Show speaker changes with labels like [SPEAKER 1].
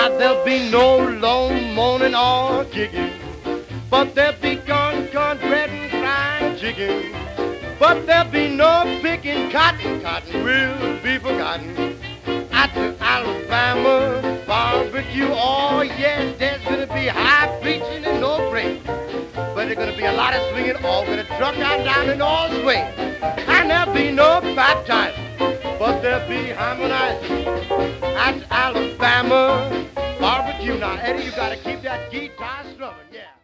[SPEAKER 1] Now there'll be no lone moaning or kicking, but there'll be cornbread and fried chicken. But there'll be no picking cotton, cotton will be forgotten. At the Alabama barbecue, oh yes, there's gonna be high preaching and no break. But there's gonna be a lot of swinging, all gonna truck out down and all swing. And there'll be no baptizing, but there'll be harmonizing at Alabama barbecue. Now, Eddie, you gotta keep that guitar